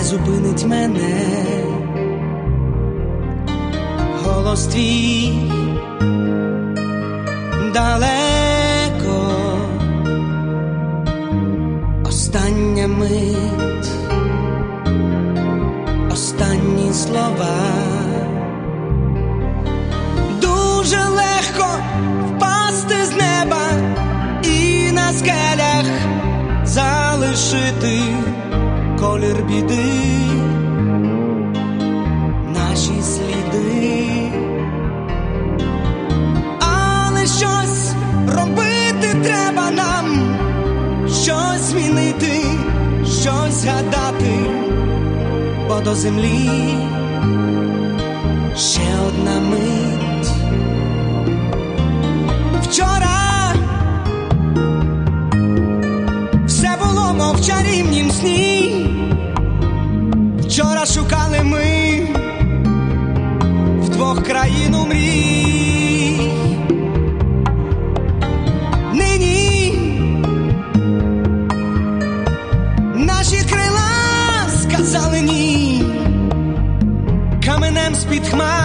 зупинить мене. Голос твій далеко, остання мить, останні слова. Дуже легко впасти з неба і на скелях залишити колір біди, наші сліди. Але щось робити треба нам, щось змінити, щось згадати, бо до землі ще одна мить. Вчора все було мов в чарівнім сні. Вчора шукали ми вдвох країну мрій. Нині наші крила сказали ні, каменем з-під хмар